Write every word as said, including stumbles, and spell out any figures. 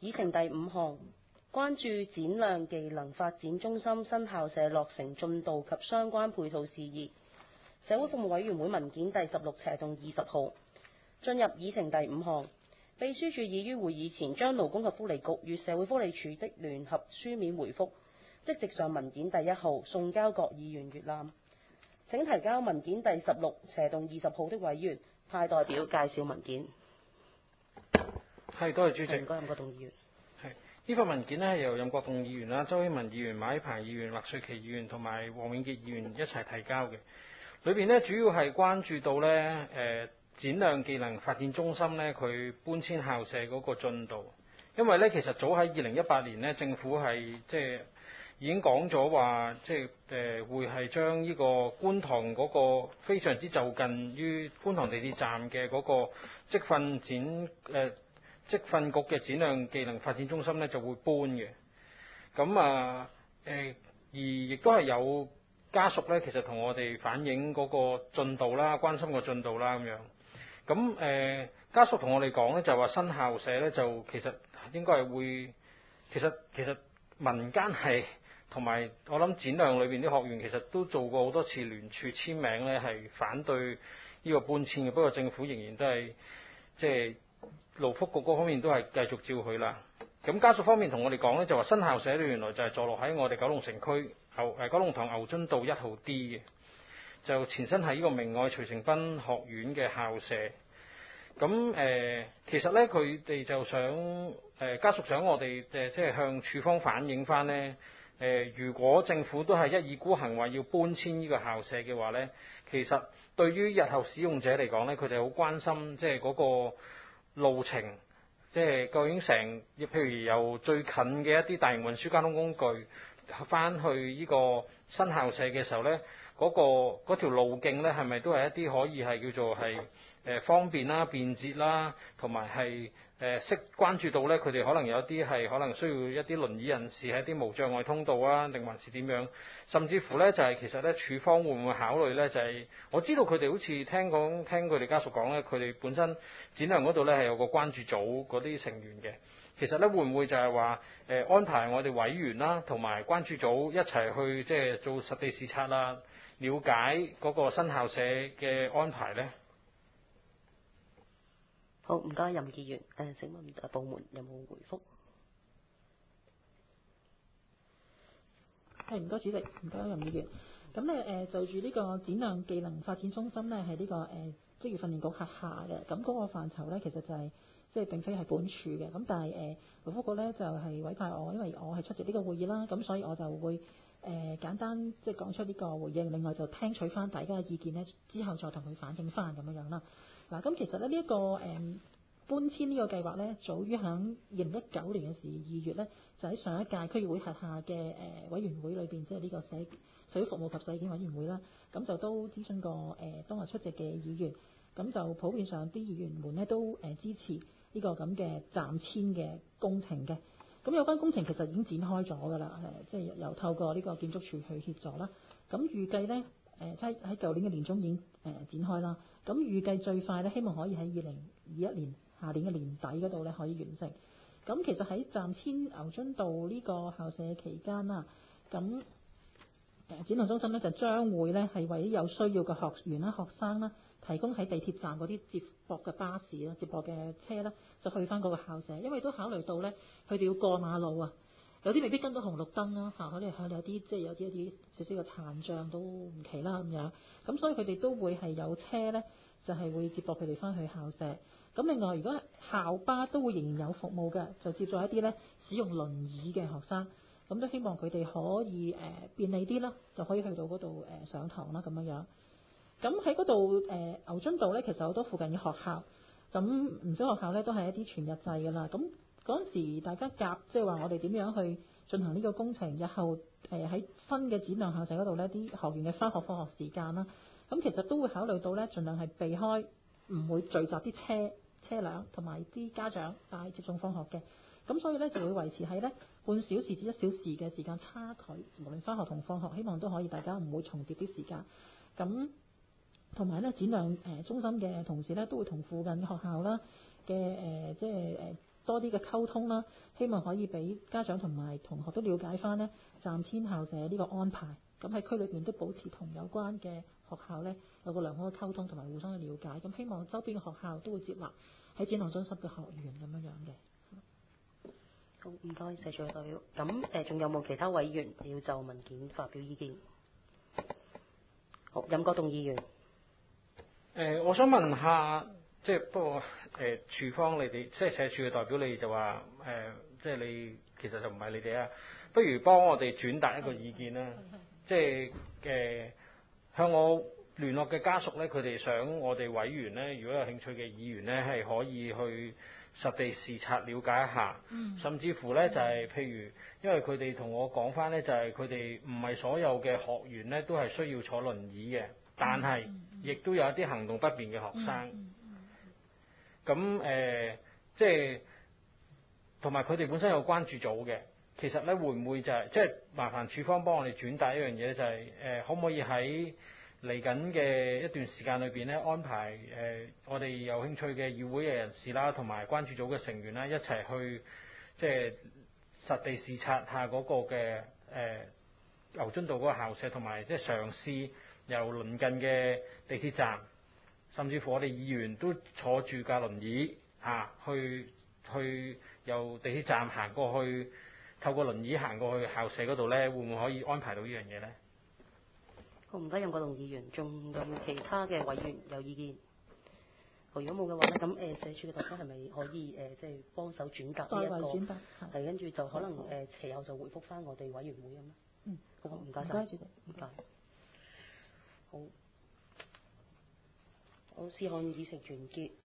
議程第五項，關注展亮技能發展中心新校舍落成進度及相關配套事宜。社會服務委員會文件第十六斜動二十號。進入議程第五項，秘書處已於會議前將勞工及福利局與社會福利署的聯合書面回覆即席上文件第一號送交各議員閱覽。請提交文件第十六斜動二十號的委員派代表介紹文件。 係，多謝主席。 唔該，任國棟議員。 係呢份文件呢，係由任國棟議員啦、周希文議員、馬啟鵬議員、麥瑞琪議員同埋黃永傑議員一齊提交嘅。裏邊呢，主要係關注到呢誒、呃、展亮技能發展中心呢，佢搬遷校舍嗰個進度。因為呢，其實早喺二零一八年呢，政府係即係已經講咗話，即係誒、呃、會係將呢個觀塘嗰個非常之就近於觀塘地鐵站嘅嗰個職訓展誒。呃職訓局嘅展亮技能發展中心咧就會搬嘅，咁啊誒、呃，而亦都係有家屬咧，其實同我哋反映嗰個進度啦，關心個進度啦咁樣。咁誒、呃，家屬同我哋講咧，就話新校舍咧就其實應該係會，其實其實民間係同埋我諗展亮裏邊啲學員其實都做過好多次聯署簽名咧，係反對呢個搬遷嘅。不過政府仍然都係即係。勞福局嗰方面都係繼續照佢啦。咁家屬方面同我哋講呢，就話新校舍呢原來就係坐落喺我哋九龍城區牛誒九龍塘牛津道一號 D 嘅，就前身係呢個明愛徐成斌學院嘅校舍。咁誒、呃，其實呢，佢哋就想誒、呃、家屬想我哋誒即係向處方反映翻呢。誒、呃，如果政府都係一意孤行話要搬遷呢個校舍嘅話呢，其實對於日後使用者嚟講呢，佢哋好關心即係嗰個路程，即係究竟成，譬如由最近嘅一啲大型運輸交通工具翻去呢個新校舍嘅時候呢，嗰、嗰個嗰條路徑呢係咪都係一啲可以係叫做係誒、呃、方便啦、便捷啦，同埋係誒識關注到呢，佢哋可能有啲係可能需要一啲輪椅人士喺啲無障礙通道啊，定還是點樣？甚至乎呢，就係、是、其實呢，處方會唔會考慮呢？就係、是、我知道佢哋好似聽講聽佢哋家屬講呢，佢哋本身展亮嗰度呢係有個關注組嗰啲成員嘅。其實呢，會唔會就係話誒安排我哋委員啦，同埋關注組一齊去即係做實地視察啦，了解嗰個新校舍嘅安排呢？ 好，唔該，任議員。誒、呃，請問部門有冇回覆？ 係，唔該主席，唔該任議員。咁咧誒，就住呢個展亮技能發展中心咧，係呢、這個誒職業訓練局轄下嘅。咁嗰個範疇咧，其實就係、是、即係並非係本署嘅。咁但係誒勞福局咧就係、是、委派我，因為我係出席呢個會議啦，咁所以我就會誒、呃、簡單即係講出呢個回應。另外就聽取翻大家嘅意見咧，之後再同佢反映翻咁樣樣啦。嗱，咁其實咧呢一、這個誒、呃、搬遷呢個計劃咧，早於喺二零一九年嘅時二月咧，就喺上一屆區議會轄下嘅誒、呃、委員會裏邊，即係呢個社社會服務及社建委員會啦，咁就都諮詢過誒、呃、當日出席嘅議員，咁就普遍上啲議員們咧都誒、呃、支持呢個咁嘅暫遷嘅工程嘅。咁有關工程其實已經展開咗㗎啦，誒即係由透過呢個建築署去協助啦。咁預計咧誒喺喺舊年嘅年中已經誒、呃、展開啦。咁預計最快咧，希望可以喺二零二一年下年嘅年底嗰度咧可以完成。咁其實喺暫遷牛津道呢個校舍期間啦，咁誒展亮中心咧就將會咧係為有需要嘅學員啦、學生啦，提供喺地鐵站嗰啲接駁嘅巴士啦、接駁嘅車咧，就去翻嗰個校舍。因為都考慮到咧，佢哋要過馬路啊，有啲未必跟到紅綠燈啦，嚇，可能佢哋有啲即係有啲一啲少少嘅殘障都唔奇啦咁樣。咁所以佢哋都會係有車咧，就係、是、會接駁佢哋翻去校舍。咁另外，如果校巴都會仍然有服務嘅，就接載一啲咧使用輪椅嘅學生，咁都希望佢哋可以誒、呃、便利啲啦，就可以去到嗰度誒上堂啦咁樣樣。咁喺嗰度誒牛津道咧，其實好多附近嘅學校，咁唔少學校咧都係一啲全日制㗎啦。咁嗰陣時大家夾，即係話我哋點樣去進行呢個工程，日後誒喺、呃、新嘅展亮校舍嗰度咧，啲學員嘅返學放學時間啦，咁其實都會考慮到咧，盡量係避開唔會聚集啲車。車輛同埋啲家長帶接送放學嘅，咁所以咧就會維持喺咧半小時至一小時嘅時間差距，無論返學同放學，希望都可以大家唔會重疊啲時間。咁同埋咧展亮誒中心嘅同事咧都會同附近學校啦嘅誒即係誒多啲嘅溝通啦，希望可以俾家長同埋同學都了解翻呢暫遷校舍呢個安排。咁喺區裏邊都保持同有關嘅學校呢有個良好嘅溝通同埋互相嘅了解。咁希望周邊嘅學校都會接納喺展覽中心嘅學員咁樣樣嘅。 好，唔該，社署嘅代表。咁誒，仲有冇其他委員要就文件發表意見？好，任國棟議員。 誒、呃，我想問下，即係不過誒，署、呃、方你哋即係社署嘅代表，你哋就話誒、呃，即係你其實就唔係你哋啊，不如幫我哋轉達一個意見啦。即係誒、呃，向我聯絡嘅家屬咧，佢哋想我哋委員咧，如果有興趣嘅議員咧，係可以去實地視察了解一下， 嗯、 甚至乎咧就係、是、譬如，因為佢哋同我講翻咧，就係佢哋唔係所有嘅學員咧都係需要坐輪椅嘅，但係亦都有一啲行動不便嘅學生。咁誒、呃，即係同埋佢哋本身有關注組嘅，其實咧會唔會就係、是、即係麻煩署方幫我哋轉達一樣嘢，就係、是、誒、呃、可唔可以喺嚟緊嘅一段時間裏邊咧，安排誒、呃、我哋有興趣嘅議會嘅人士啦，同埋關注組嘅成員啦，一齊去即係實地視察下嗰個嘅誒、呃、牛津道嗰個校舍，同埋即係嘗試由鄰近嘅地鐵站，甚至乎我哋議員都坐住架輪椅啊，去去由地鐵站行過去，透過輪椅行過去校舍嗰度咧，會唔會可以安排到呢樣嘢咧？ 好，唔該，任國棟議員，仲有冇其他嘅委員有意見？好，如果冇嘅話咧，咁誒、呃、社署嘅代表係咪可以誒、呃、即係幫手轉達呢代一個？ 為轉達， 係跟住就可能誒、呃、其後就回覆翻我哋委員會咁啦。 嗯， 好，唔該晒。 唔該，主席， 唔該。好，我試看議程完結。